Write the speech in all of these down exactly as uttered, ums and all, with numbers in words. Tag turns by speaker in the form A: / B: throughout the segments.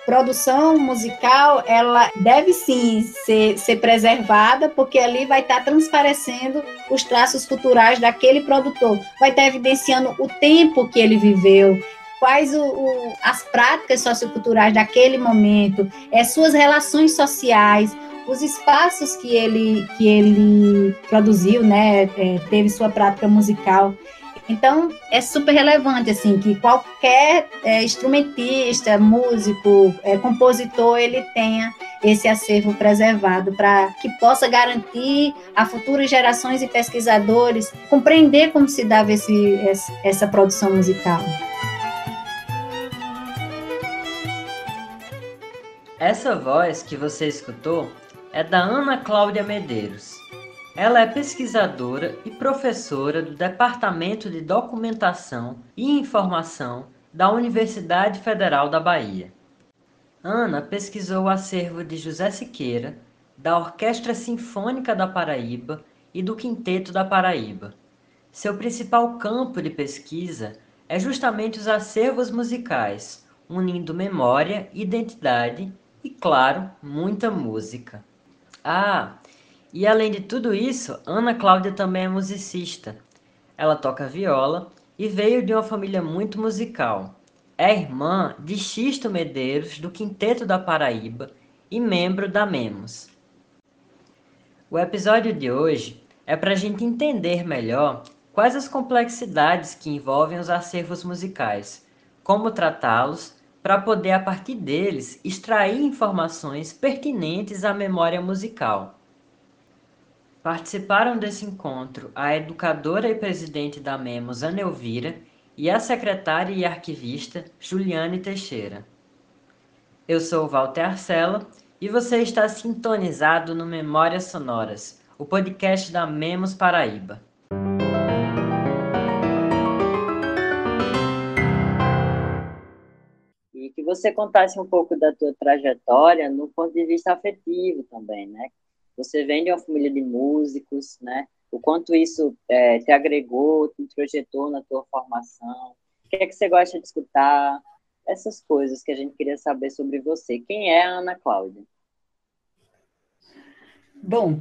A: produção musical, ela deve sim ser, ser preservada, porque ali vai estar transparecendo os traços culturais daquele produtor, vai estar evidenciando o tempo que ele viveu, quais o, o, as práticas socioculturais daquele momento, é, suas relações sociais, os espaços que ele, que ele produziu, né, é, teve sua prática musical. Então, é super relevante, assim, que qualquer é, instrumentista, músico, é, compositor, ele tenha esse acervo preservado para que possa garantir a futuras gerações e pesquisadores compreender como se dava esse, essa produção musical.
B: Essa voz que você escutou é da Ana Cláudia Medeiros. Ela é pesquisadora e professora do Departamento de Documentação e Informação da Universidade Federal da Bahia. Ana pesquisou o acervo de José Siqueira, da Orquestra Sinfônica da Paraíba e do Quinteto da Paraíba. Seu principal campo de pesquisa é justamente os acervos musicais, unindo memória, identidade e, claro, muita música. Ah, e além de tudo isso, Ana Cláudia também é musicista. Ela toca viola e veio de uma família muito musical. É irmã de Xisto Medeiros, do Quinteto da Paraíba, e membro da MEMOS. O episódio de hoje é para a gente entender melhor quais as complexidades que envolvem os acervos musicais, como tratá-los, para poder, a partir deles, extrair informações pertinentes à memória musical. Participaram desse encontro a educadora e presidente da MEMOS, Ana Elvira, e a secretária e arquivista, Juliane Teixeira. Eu sou o Walter Arcela e você está sintonizado no Memórias Sonoras, o podcast da MEMOS Paraíba.
C: E que você contasse um pouco da tua trajetória no ponto de vista afetivo também, né? Você vem de uma família de músicos, né? O quanto isso é, te agregou, te introjetou na tua formação. O que é que você gosta de escutar? Essas coisas que a gente queria saber sobre você. Quem é a Ana Cláudia?
A: Bom,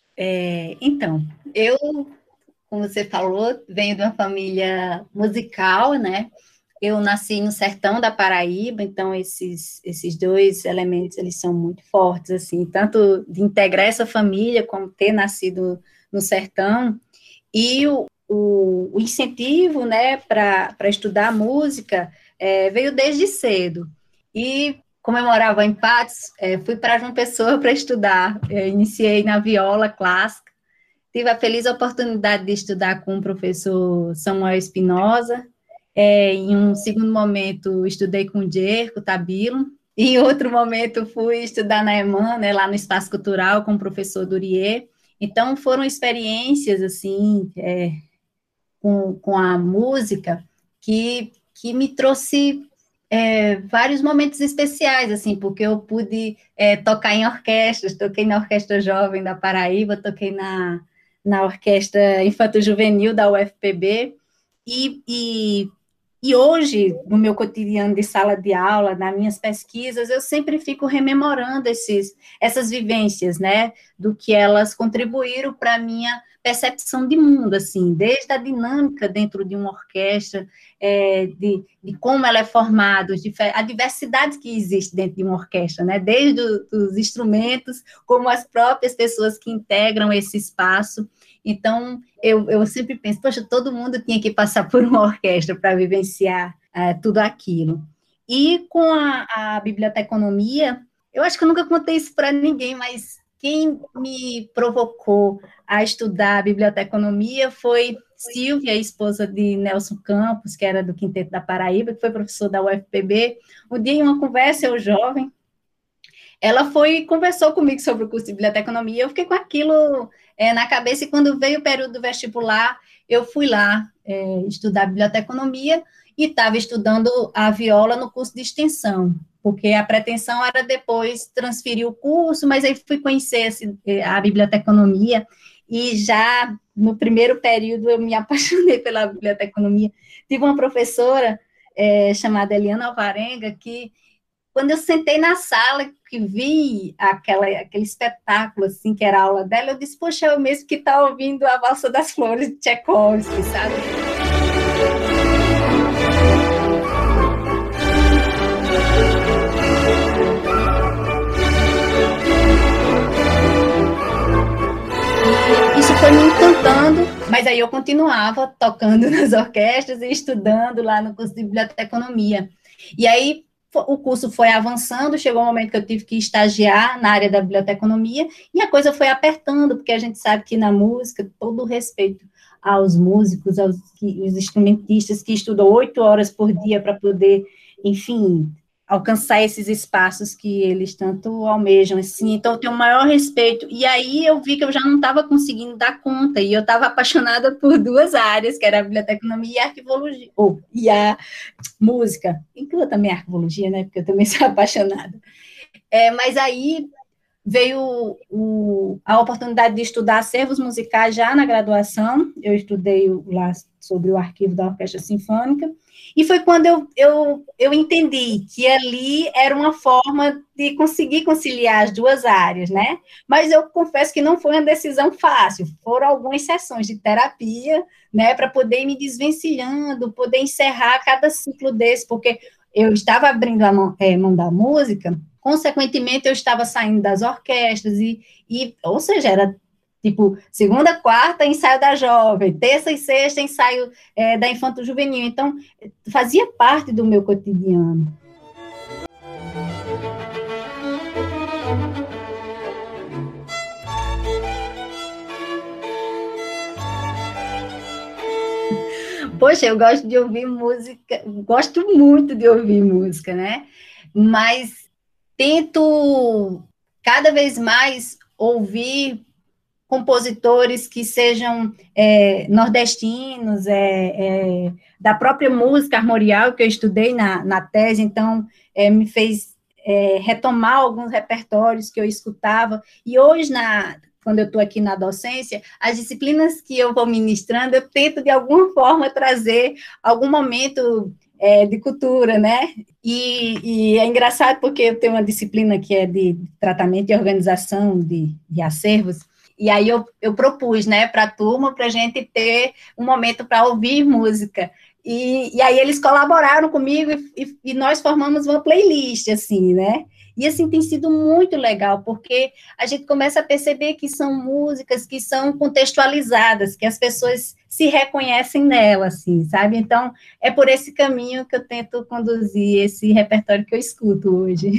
A: é, então, eu, como você falou, venho de uma família musical, né? Eu nasci no sertão da Paraíba, então esses, esses dois elementos, eles são muito fortes, assim, tanto de integrar essa família, como ter nascido no sertão, e o, o, o incentivo, né, para estudar música é, veio desde cedo. E, como eu morava em Patos, é, fui para João Pessoa para estudar. Eu iniciei na viola clássica, tive a feliz oportunidade de estudar com o professor Samuel Espinosa. É, em um segundo momento, estudei com o Dierco Tabilo. Em outro momento, fui estudar na EMAN, né, lá no Espaço Cultural, com o professor Durier. Então, foram experiências, assim, é, com, com a música, que, que me trouxe é, vários momentos especiais, assim, porque eu pude é, tocar em orquestras, toquei na Orquestra Jovem da Paraíba, toquei na, na Orquestra Infanto-Juvenil da U F P B, e, e e hoje, no meu cotidiano de sala de aula, nas minhas pesquisas, eu sempre fico rememorando esses, essas vivências, né, do que elas contribuíram para a minha percepção de mundo, assim, desde a dinâmica dentro de uma orquestra, é, de, de como ela é formada, a diversidade que existe dentro de uma orquestra, né, desde os instrumentos, como as próprias pessoas que integram esse espaço. Então, eu, eu sempre penso, poxa, todo mundo tinha que passar por uma orquestra para vivenciar uh, tudo aquilo. E com a, a biblioteconomia, eu acho que eu nunca contei isso para ninguém, mas quem me provocou a estudar a biblioteconomia foi Silvia, esposa de Nelson Campos, que era do Quinteto da Paraíba, que foi professor da U F P B. Um dia, em uma conversa, eu jovem, ela foi e conversou comigo sobre o curso de biblioteconomia, eu fiquei com aquilo é, na cabeça, e quando veio o período do vestibular, eu fui lá é, estudar biblioteconomia, e estava estudando a viola no curso de extensão, porque a pretensão era depois transferir o curso, mas aí fui conhecer assim, a biblioteconomia, e já no primeiro período eu me apaixonei pela biblioteconomia. Tive uma professora é, chamada Eliana Alvarenga, que quando eu sentei na sala, que vi aquela, aquele espetáculo, assim, que era a aula dela, eu disse, poxa, é o mesmo que está ouvindo a Valsa das Flores de Tchaikovsky, sabe? Isso foi me encantando, mas aí eu continuava tocando nas orquestras e estudando lá no curso de biblioteconomia. E aí o curso foi avançando, chegou um momento que eu tive que estagiar na área da biblioteconomia, e a coisa foi apertando, porque a gente sabe que na música, todo o respeito aos músicos, aos que, os instrumentistas que estudam oito horas por dia para poder, enfim, alcançar esses espaços que eles tanto almejam, assim, então eu tenho o maior respeito, e aí eu vi que eu já não estava conseguindo dar conta, e eu estava apaixonada por duas áreas, que era a biblioteconomia e a arquivologia, ou, e a música, inclua também a arquivologia, né, porque eu também sou apaixonada, é, mas aí veio o, a oportunidade de estudar acervos musicais já na graduação, eu estudei lá sobre o arquivo da Orquestra Sinfônica, e foi quando eu, eu, eu entendi que ali era uma forma de conseguir conciliar as duas áreas, né? Mas eu confesso que não foi uma decisão fácil, foram algumas sessões de terapia, né, para poder ir me desvencilhando, poder encerrar cada ciclo desse, porque eu estava abrindo a mão, é, mão da música, consequentemente eu estava saindo das orquestras, e, e, ou seja, era tipo, segunda, quarta, ensaio da jovem, terça e sexta, ensaio é, da infanto-juvenil. Então, fazia parte do meu cotidiano. Poxa, eu gosto de ouvir música, gosto muito de ouvir música, né? Mas tento cada vez mais ouvir compositores que sejam é, nordestinos, é, é, da própria música armorial que eu estudei na, na tese, então é, me fez é, retomar alguns repertórios que eu escutava, e hoje, na, quando eu estou aqui na docência, as disciplinas que eu vou ministrando, eu tento de alguma forma trazer algum momento é, de cultura, né? E, e é engraçado porque eu tenho uma disciplina que é de tratamento e organização de, de acervos, e aí eu, eu propus, né, para a turma, para a gente ter um momento para ouvir música. E, e aí eles colaboraram comigo e, e, e nós formamos uma playlist, assim, né? E, assim, tem sido muito legal, porque a gente começa a perceber que são músicas que são contextualizadas, que as pessoas se reconhecem nela, assim, sabe? Então, é por esse caminho que eu tento conduzir esse repertório que eu escuto hoje.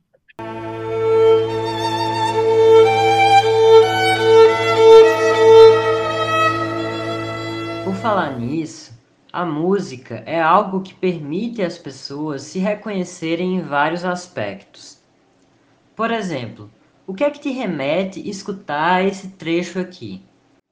B: Por falar nisso, a música é algo que permite às pessoas se reconhecerem em vários aspectos. Por exemplo, o que é que te remete escutar esse trecho aqui?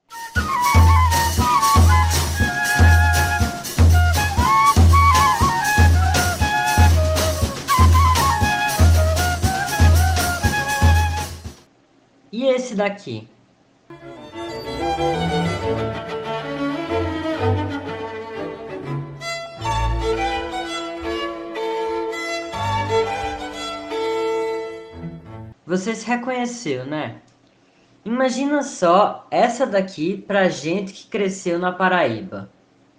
B: E esse daqui? Você se reconheceu, né? Imagina só essa daqui pra gente que cresceu na Paraíba.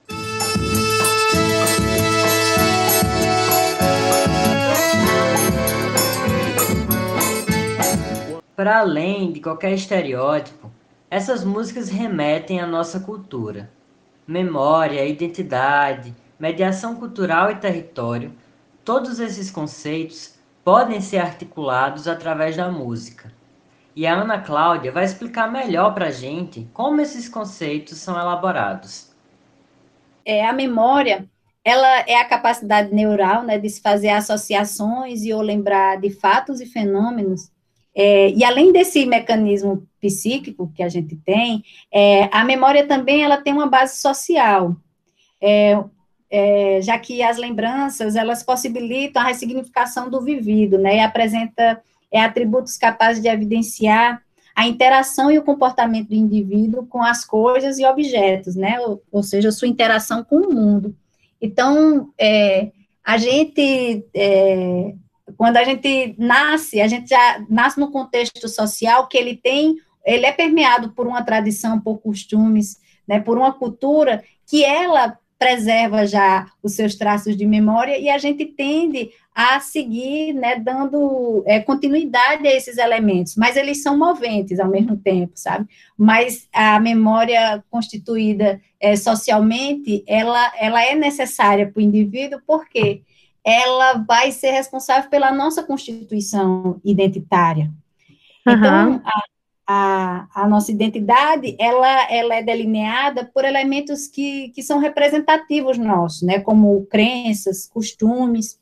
B: Para além de qualquer estereótipo, essas músicas remetem à nossa cultura. Memória, identidade, mediação cultural e território, todos esses conceitos podem ser articulados através da música. E a Ana Cláudia vai explicar melhor para a gente como esses conceitos são elaborados.
A: É, a memória, ela é a capacidade neural, né, de se fazer associações e ou lembrar de fatos e fenômenos. É, e além desse mecanismo psíquico que a gente tem, é, a memória também ela tem uma base social. É, É, já que as lembranças, elas possibilitam a ressignificação do vivido, né, e apresenta é, atributos capazes de evidenciar a interação e o comportamento do indivíduo com as coisas e objetos, né, ou, ou seja, a sua interação com o mundo. Então, é, a gente, é, quando a gente nasce, a gente já nasce no contexto social que ele tem, ele é permeado por uma tradição, por costumes, né, por uma cultura que ela preserva já os seus traços de memória e a gente tende a seguir, né, dando é, continuidade a esses elementos, mas eles são moventes ao mesmo tempo, sabe? Mas a memória constituída é, socialmente, ela, ela é necessária para o indivíduo, porque ela vai ser responsável pela nossa constituição identitária.
D: Uhum.
A: Então, a, a, a nossa identidade, ela, ela é delineada por elementos que, que são representativos nossos, né, como crenças, costumes.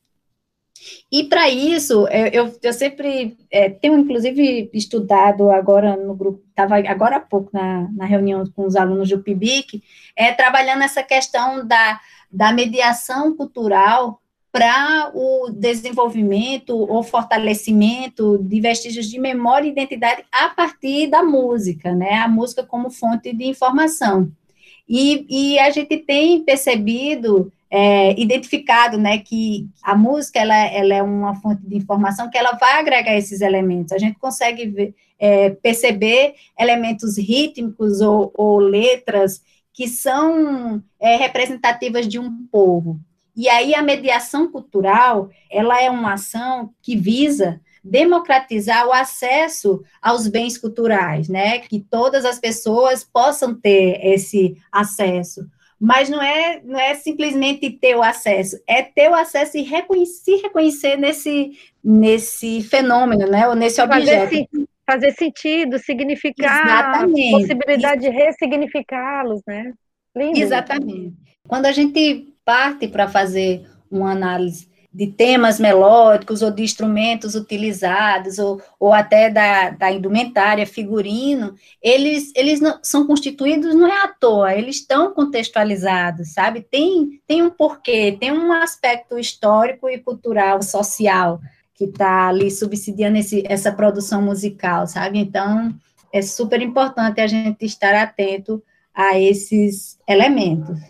A: E, para isso, eu, eu, eu sempre é, tenho, inclusive, estudado agora no grupo, estava agora há pouco na, na reunião com os alunos do P I B I C, é, trabalhando essa questão da, da mediação cultural para o desenvolvimento ou fortalecimento de vestígios de memória e identidade a partir da música, né? A música como fonte de informação. E, e a gente tem percebido, é, identificado, né, que a música ela, ela é uma fonte de informação que ela vai agregar esses elementos. A gente consegue ver, é, perceber elementos rítmicos ou, ou letras que são é, representativas de um povo. E aí a mediação cultural, ela é uma ação que visa democratizar o acesso aos bens culturais, né? Que todas as pessoas possam ter esse acesso. Mas não é, não é simplesmente ter o acesso, é ter o acesso e reconhecer, reconhecer nesse, nesse fenômeno, né? Ou nesse objeto.
D: Fazer, fazer sentido, significar,
A: exatamente,
D: possibilidade Isso. de ressignificá-los, né? Lindo.
A: Exatamente. Quando a gente parte para fazer uma análise de temas melódicos ou de instrumentos utilizados, ou, ou até da, da indumentária, figurino, eles, eles não, são constituídos, não é à toa, eles estão contextualizados, sabe? Tem, tem um porquê, tem um aspecto histórico e cultural, social, que está ali subsidiando esse, essa produção musical, sabe? Então, é super importante a gente estar atento a esses elementos.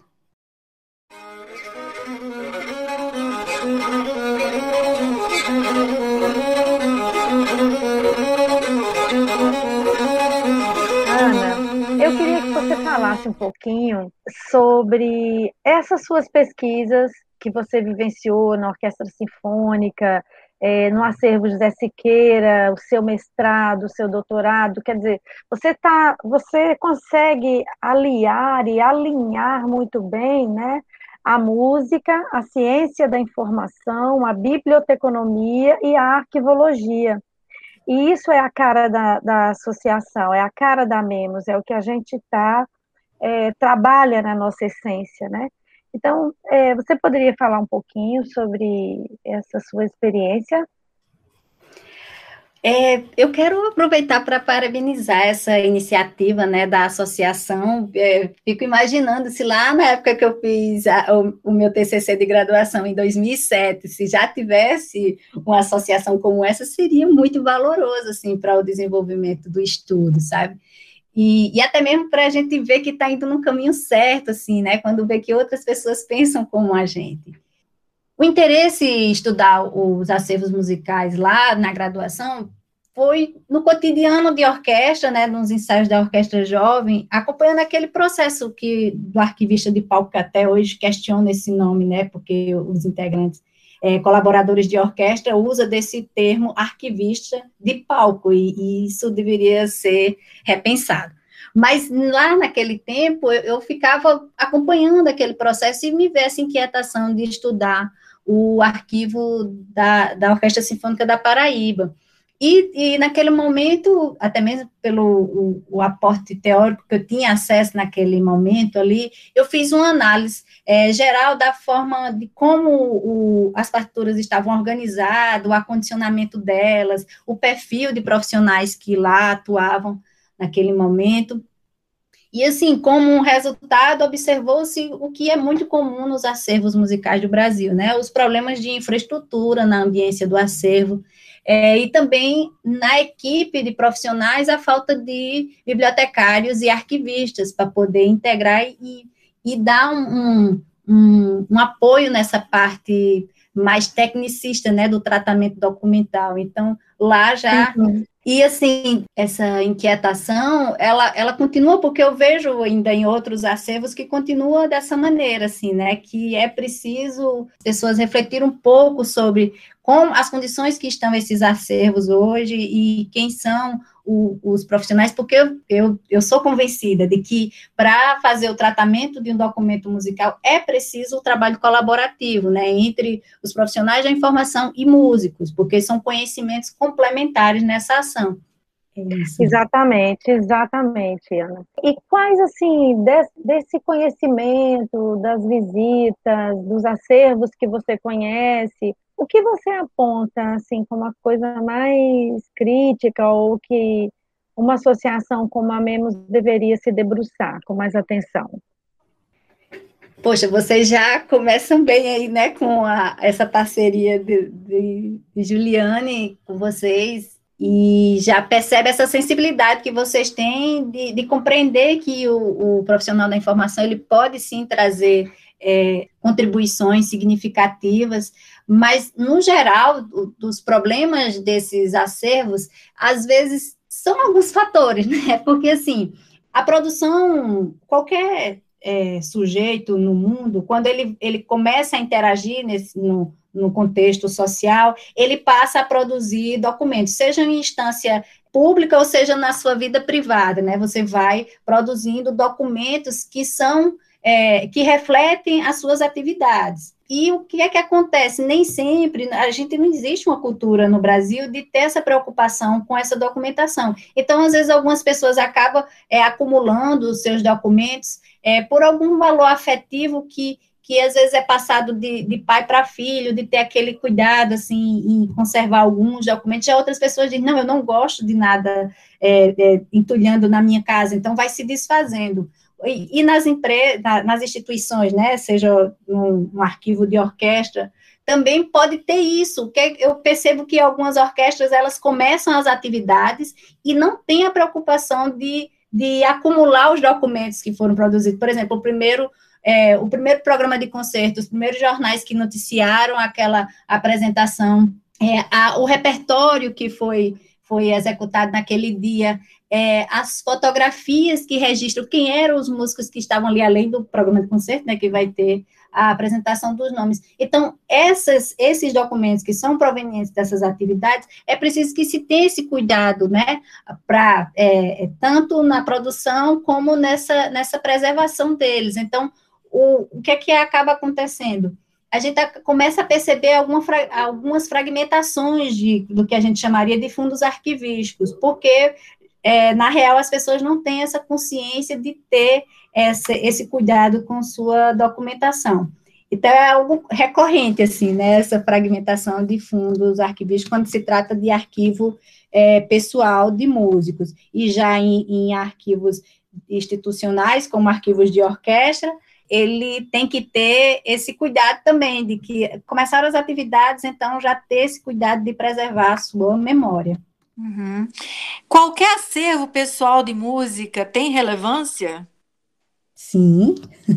D: Ana, eu queria que você falasse um pouquinho sobre essas suas pesquisas que você vivenciou na Orquestra Sinfônica, é, no acervo José Siqueira, o seu mestrado, o seu doutorado, quer dizer, você, tá, você consegue aliar e alinhar muito bem, né, a música, a ciência da informação, a biblioteconomia e a arquivologia. E isso é a cara da, da associação, é a cara da Memos, é o que a gente tá, é, trabalha na nossa essência, né? Então, é, você poderia falar um pouquinho sobre essa sua experiência?
A: É, eu quero aproveitar para parabenizar essa iniciativa, né, da associação. É, fico imaginando se lá na época que eu fiz a, o, o meu T C C de graduação, em dois mil e sete, se já tivesse uma associação como essa, seria muito valoroso, assim, para o desenvolvimento do estudo, sabe? E, e até mesmo para a gente ver que está indo no caminho certo, assim, né, quando vê que outras pessoas pensam como a gente. O interesse em estudar os acervos musicais lá na graduação foi no cotidiano de orquestra, né, nos ensaios da orquestra jovem, acompanhando aquele processo que do arquivista de palco, que até hoje questiona esse nome, né, porque os integrantes, é, colaboradores de orquestra, usam desse termo arquivista de palco, e, e isso deveria ser repensado. Mas lá naquele tempo, eu, eu ficava acompanhando aquele processo e me veio essa inquietação de estudar o arquivo da, da Orquestra Sinfônica da Paraíba. E, e naquele momento, até mesmo pelo o, o aporte teórico que eu tinha acesso naquele momento ali, eu fiz uma análise é, geral da forma de como o, as partituras estavam organizadas, o acondicionamento delas, o perfil de profissionais que lá atuavam naquele momento. E, assim, como um resultado, observou-se o que é muito comum nos acervos musicais do Brasil, né? Os problemas de infraestrutura na ambiência do acervo, é, e também na equipe de profissionais a falta de bibliotecários e arquivistas para poder integrar e, e dar um, um, um apoio nessa parte mais tecnicista, né, do tratamento documental. Então, lá já... Uhum. E, assim, essa inquietação, ela, ela continua, porque eu vejo ainda em outros acervos que continua dessa maneira, assim, né, que é preciso pessoas refletir um pouco sobre como as condições que estão esses acervos hoje e quem são o, os profissionais, porque eu, eu, eu sou convencida de que para fazer o tratamento de um documento musical é preciso o trabalho colaborativo, né, entre os profissionais da informação e músicos, porque são conhecimentos complementares nessa ação. É isso.
D: Exatamente, exatamente, Ana. E quais, assim, desse, desse conhecimento, das visitas, dos acervos que você conhece, o que você aponta, assim, como a coisa mais crítica ou que uma associação como a MEMOS deveria se debruçar com mais atenção?
A: Poxa, vocês já começam bem aí, né, com a, essa parceria de, de, de Juliane com vocês, e já percebe essa sensibilidade que vocês têm de, de compreender que o, o profissional da informação, ele pode sim trazer é, contribuições significativas, mas, no geral, o, dos problemas desses acervos, às vezes, são alguns fatores, né, porque, assim, a produção, qualquer... É, sujeito no mundo, quando ele, ele começa a interagir nesse, no, no contexto social, ele passa a produzir documentos, seja em instância pública ou seja na sua vida privada, né? Você vai produzindo documentos que são, é, que refletem as suas atividades. E o que é que acontece? Nem sempre, a gente não existe uma cultura no Brasil de ter essa preocupação com essa documentação. Então, às vezes, algumas pessoas acabam é, acumulando os seus documentos é, por algum valor afetivo que, que às vezes é passado de, de pai para filho, de ter aquele cuidado, assim, em conservar alguns documentos. Já outras pessoas dizem, não, eu não gosto de nada é, é, entulhando na minha casa, então vai se desfazendo. E, e nas, empre... nas instituições, né, seja num, num arquivo de orquestra, também pode ter isso, que eu percebo que algumas orquestras, elas começam as atividades e não tem a preocupação de, de acumular os documentos que foram produzidos. Por exemplo, o primeiro, é, o primeiro programa de concerto, os primeiros jornais que noticiaram aquela apresentação, é, a, o repertório que foi, foi executado naquele dia, É, as fotografias que registram quem eram os músicos que estavam ali, além do programa de concerto, né, que vai ter a apresentação dos nomes. Então, essas, esses documentos que são provenientes dessas atividades, é preciso que se tenha esse cuidado, né, pra, é, tanto na produção como nessa, nessa preservação deles. Então, o, o que é que acaba acontecendo? A gente começa a perceber alguma, algumas fragmentações de, do que a gente chamaria de fundos arquivísticos, porque É, na real, as pessoas não têm essa consciência de ter essa, esse cuidado com sua documentação. Então, é algo recorrente, assim, né, essa fragmentação de fundos arquivísticos, quando se trata de arquivo é, pessoal de músicos, e já em, em arquivos institucionais, como arquivos de orquestra, ele tem que ter esse cuidado também, de que começaram as atividades, então, já ter esse cuidado de preservar a sua memória.
E: Uhum. Qualquer acervo pessoal de música tem relevância?
A: Sim.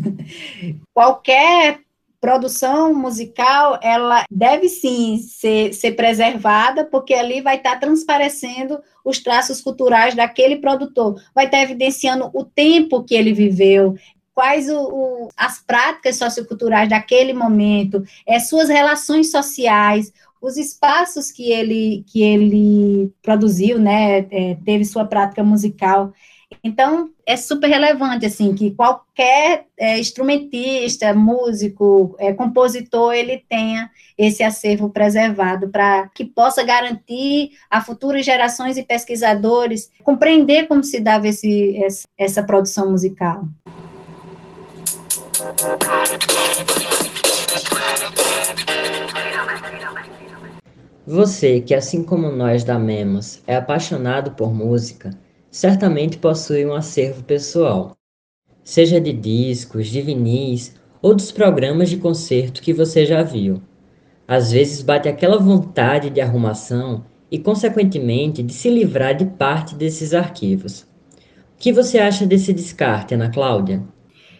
A: Qualquer produção musical, ela deve sim ser, ser preservada, porque ali vai estar transparecendo os traços culturais daquele produtor, vai estar evidenciando o tempo que ele viveu, quais o, o, as práticas socioculturais daquele momento, é, suas relações sociais, os espaços que ele, que ele produziu, né, é, teve sua prática musical. Então, é super relevante, assim, que qualquer é, instrumentista, músico, é, compositor, ele tenha esse acervo preservado para que possa garantir a futuras gerações e pesquisadores compreender como se dava esse, essa, essa produção musical.
B: Você, que assim como nós da MEMOS, é apaixonado por música, certamente possui um acervo pessoal, seja de discos, de vinis ou dos programas de concerto que você já viu. Às vezes bate aquela vontade de arrumação e, consequentemente, de se livrar de parte desses arquivos. O que você acha desse descarte, Ana Cláudia?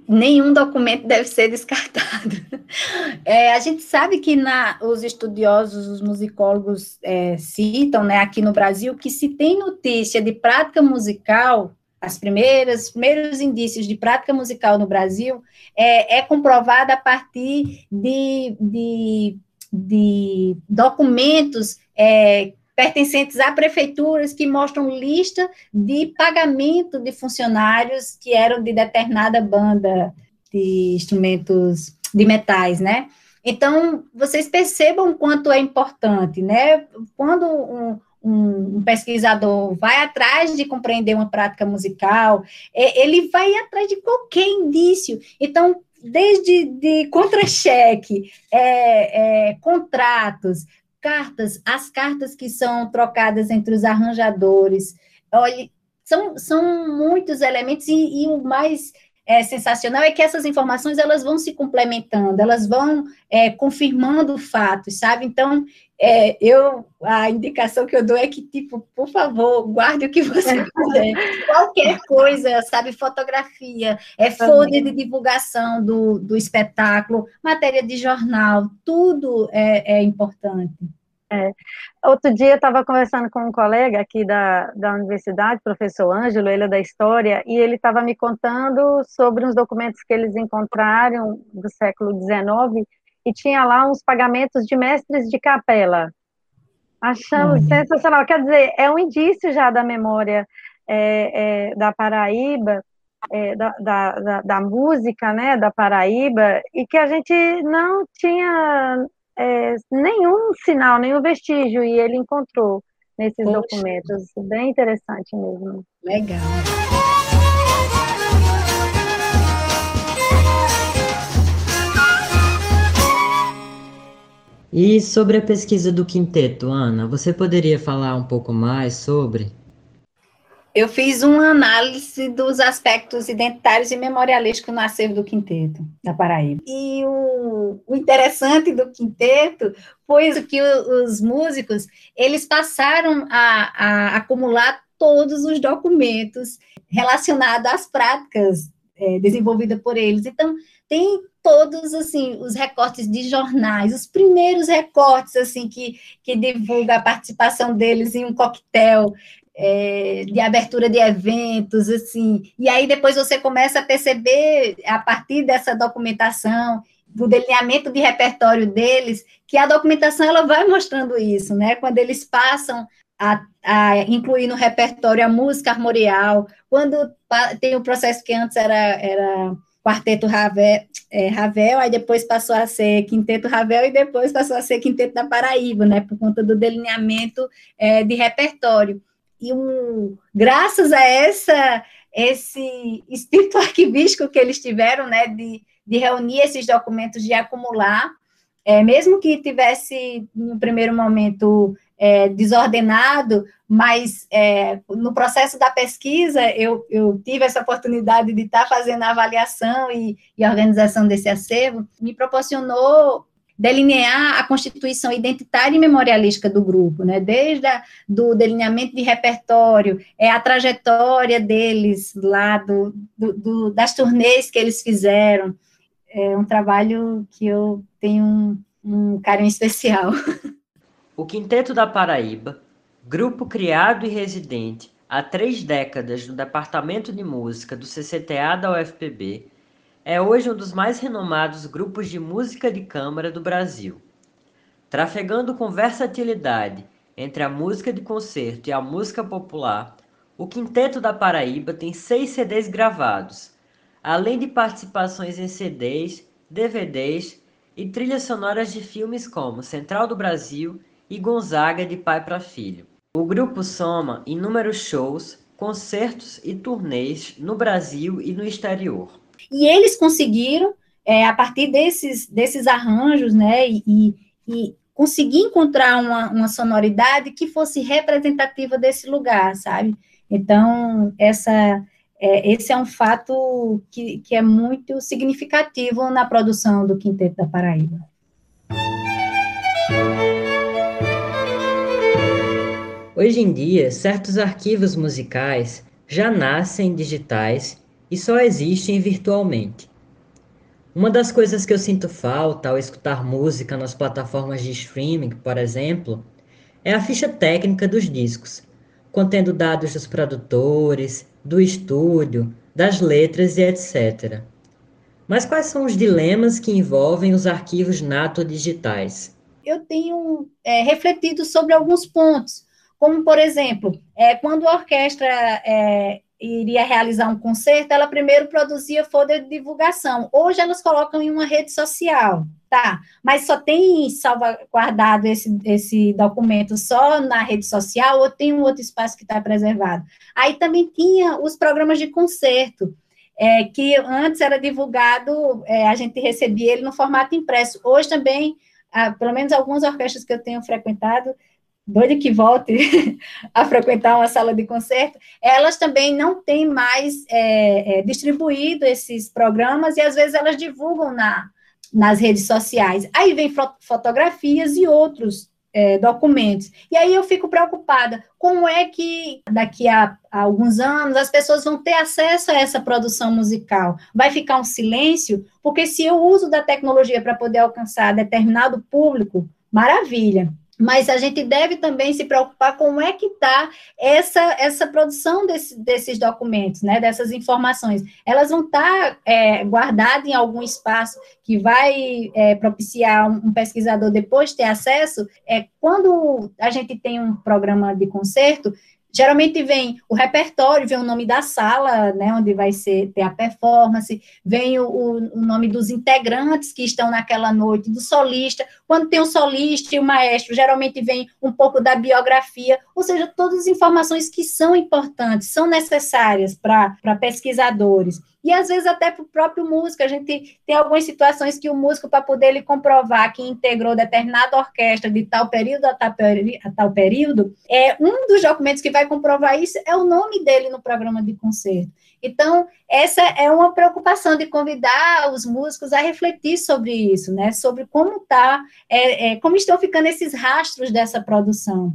A: nenhum documento deve ser descartado. É, a gente sabe que na, os estudiosos, os musicólogos é, citam, né, aqui no Brasil, que se tem notícia de prática musical, as primeiras, os primeiros indícios de prática musical no Brasil, é, é comprovada a partir de, de, de documentos é, pertencentes a prefeituras que mostram lista de pagamento de funcionários que eram de determinada banda de instrumentos de metais, né? Então, vocês percebam o quanto é importante, né? Quando um, um, um pesquisador vai atrás de compreender uma prática musical, é, ele vai atrás de qualquer indício. Então, desde de contra-cheque, é, é, contratos, cartas, as cartas que são trocadas entre os arranjadores, olha, são, são muitos elementos, e, e o mais é, sensacional é que essas informações, elas vão se complementando, elas vão é, confirmando fatos, sabe? Então, é, eu, a indicação que eu dou é que, tipo, por favor, guarde o que você quiser, qualquer coisa, sabe? Fotografia, é folha de divulgação do, do espetáculo, matéria de jornal, tudo é, é importante.
D: É. Outro dia eu estava conversando com um colega aqui da, da universidade, professor Ângelo, ele é da História, e ele estava me contando sobre uns documentos que eles encontraram do século dezenove, e tinha lá uns pagamentos de mestres de capela. Achamos uhum. sensacional. Quer dizer, é um indício já da memória é, é, da Paraíba, é, da, da, da, da música, né, da Paraíba, e que a gente não tinha... É, nenhum sinal, nenhum vestígio, e ele encontrou nesses Poxa. documentos. Bem interessante mesmo.
A: Legal.
B: E sobre a pesquisa do quinteto, Ana, você poderia falar um pouco mais sobre?
A: Eu fiz uma análise dos aspectos identitários e memorialísticos no acervo do quinteto da Paraíba. E o, o interessante do quinteto foi que o, os músicos, eles passaram a, a acumular todos os documentos relacionados às práticas é, desenvolvidas por eles. Então, tem todos, assim, os recortes de jornais, os primeiros recortes, assim, que, que divulga a participação deles em um coquetel, É, de abertura de eventos, assim, e aí depois você começa a perceber, a partir dessa documentação, do delineamento de repertório deles, que a documentação, ela vai mostrando isso, né, quando eles passam a, a incluir no repertório a música armorial, quando tem o processo que antes era, era quarteto Ravel, é, Ravel, aí depois passou a ser quinteto Ravel, e depois passou a ser quinteto da Paraíba, né, por conta do delineamento é, de repertório. E um, graças a essa, esse espírito arquivístico que eles tiveram, né, de, de reunir esses documentos, de acumular, é, mesmo que tivesse, no primeiro momento, é, desordenado, mas é, no processo da pesquisa, eu, eu tive essa oportunidade de estar fazendo a avaliação e, e a organização desse acervo, me proporcionou delinear a constituição identitária e memorialística do grupo, né, desde a, do delineamento de repertório, é a trajetória deles lá, do, do, do, das turnês que eles fizeram, é um trabalho que eu tenho um, um carinho especial.
B: O Quinteto da Paraíba, grupo criado e residente há três décadas no Departamento de Música do C C T A da U F P B, é hoje um dos mais renomados grupos de música de câmara do Brasil. Trafegando com versatilidade entre a música de concerto e a música popular, o Quinteto da Paraíba tem seis C Ds gravados, além de participações em C Ds, D V Ds e trilhas sonoras de filmes como Central do Brasil e Gonzaga de Pai para Filho. O grupo soma inúmeros shows, concertos e turnês no Brasil e no exterior.
A: E eles conseguiram, é, a partir desses, desses arranjos, né, e, e conseguir encontrar uma, uma sonoridade que fosse representativa desse lugar, sabe? Então, essa, é, esse é um fato que, que é muito significativo na produção do Quinteto da Paraíba.
B: Hoje em dia, certos arquivos musicais já nascem digitais e só existem virtualmente. Uma das coisas que eu sinto falta ao escutar música nas plataformas de streaming, por exemplo, é a ficha técnica dos discos, contendo dados dos produtores, do estúdio, das letras e etcétera. Mas quais são os dilemas que envolvem os arquivos nato-digitais?
A: Eu tenho é, refletido sobre alguns pontos, como, por exemplo, é, quando a orquestra é, iria realizar um concerto, ela primeiro produzia folha de divulgação. Hoje elas colocam em uma rede social, tá? Mas só tem salvaguardado esse, esse documento só na rede social ou tem um outro espaço que está preservado? Aí também tinha os programas de concerto, é, que antes era divulgado, é, a gente recebia ele no formato impresso. Hoje também, ah, pelo menos algumas orquestras que eu tenho frequentado, doida que volte a frequentar uma sala de concerto, elas também não têm mais é, é, distribuído esses programas e, às vezes, elas divulgam na, nas redes sociais. Aí vem fotografias e outros é, documentos. E aí eu fico preocupada, como é que daqui a, a alguns anos as pessoas vão ter acesso a essa produção musical? Vai ficar um silêncio? Porque se eu uso da tecnologia para poder alcançar determinado público, maravilha. Mas a gente deve também se preocupar com como é que está essa, essa produção desse, desses documentos, né, dessas informações. Elas vão estar é, guardadas em algum espaço que vai é, propiciar um, um pesquisador depois ter acesso. É, quando a gente tem um programa de concerto, geralmente vem o repertório, vem o nome da sala, né, onde vai ser, ter a performance, vem o, o nome dos integrantes que estão naquela noite, do solista. Quando tem o solista e o maestro, geralmente vem um pouco da biografia, ou seja, todas as informações que são importantes, são necessárias para pesquisadores. E, às vezes, até para o próprio músico, a gente tem algumas situações que o músico, para poder ele comprovar que integrou determinada orquestra de tal período a tal, peri a tal período, é, um dos documentos que vai comprovar isso é o nome dele no programa de concerto. Então, essa é uma preocupação de convidar os músicos a refletir sobre isso, né? Sobre como, tá, é, é, como estão ficando esses rastros dessa produção.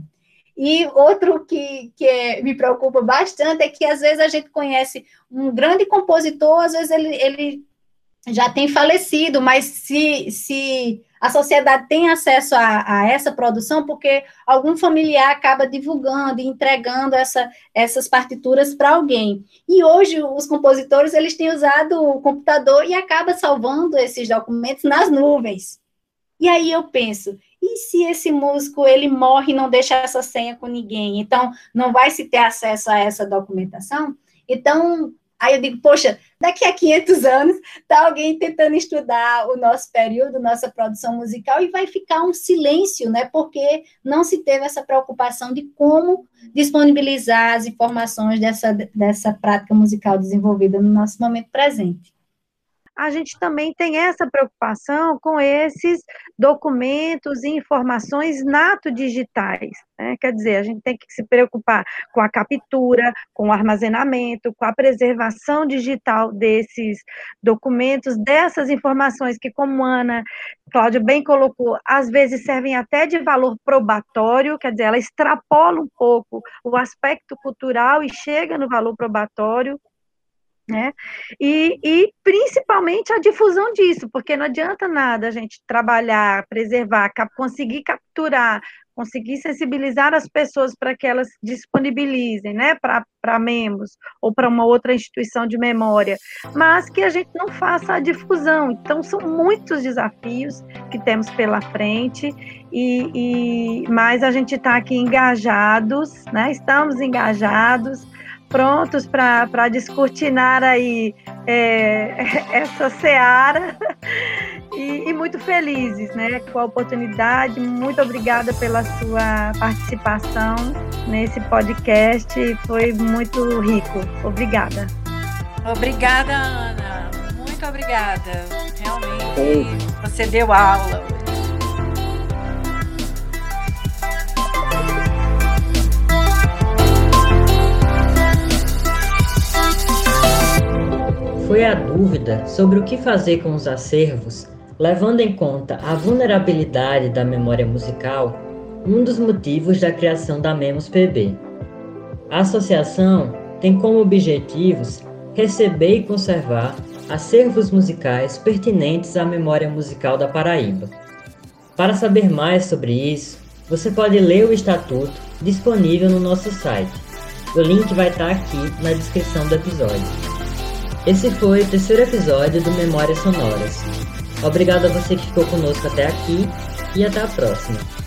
A: E outro que, que me preocupa bastante é que, às vezes, a gente conhece um grande compositor, às vezes ele, ele já tem falecido, mas se, se a sociedade tem acesso a, a essa produção, porque algum familiar acaba divulgando e entregando essa, essas partituras para alguém. E hoje, os compositores, eles têm usado o computador e acabam salvando esses documentos nas nuvens. E aí eu penso, e se esse músico, ele morre e não deixa essa senha com ninguém? Então, não vai se ter acesso a essa documentação? Então, aí eu digo, poxa, daqui a quinhentos anos, está alguém tentando estudar o nosso período, nossa produção musical, e vai ficar um silêncio, né? Porque não se teve essa preocupação de como disponibilizar as informações dessa, dessa prática musical desenvolvida no nosso momento presente.
D: A gente também tem essa preocupação com esses documentos e informações nato-digitais, né? Quer dizer, a gente tem que se preocupar com a captura, com o armazenamento, com a preservação digital desses documentos, dessas informações que, como a Ana Cláudia bem colocou, às vezes servem até de valor probatório, quer dizer, ela extrapola um pouco o aspecto cultural e chega no valor probatório, né? E, e principalmente a difusão disso, porque não adianta nada a gente trabalhar, preservar, cap conseguir capturar, conseguir sensibilizar as pessoas para que elas disponibilizem, né, para membros ou para uma outra instituição de memória, mas que a gente não faça a difusão. Então, são muitos desafios que temos pela frente, e, e mas a gente está aqui engajados, né, estamos engajados, prontos para descortinar aí é, essa seara e, e muito felizes, né, com a oportunidade. Muito obrigada pela sua participação nesse podcast, foi muito rico. Obrigada.
E: Obrigada, Ana. Muito obrigada. Realmente, você deu aula.
B: Foi a dúvida sobre o que fazer com os acervos, levando em conta a vulnerabilidade da memória musical, um dos motivos da criação da MEMOS P B. A associação tem como objetivos receber e conservar acervos musicais pertinentes à memória musical da Paraíba. Para saber mais sobre isso, você pode ler o Estatuto disponível no nosso site. O link vai estar aqui na descrição do episódio. Esse foi o terceiro episódio do Memórias Sonoras. Obrigado a você que ficou conosco até aqui e até a próxima.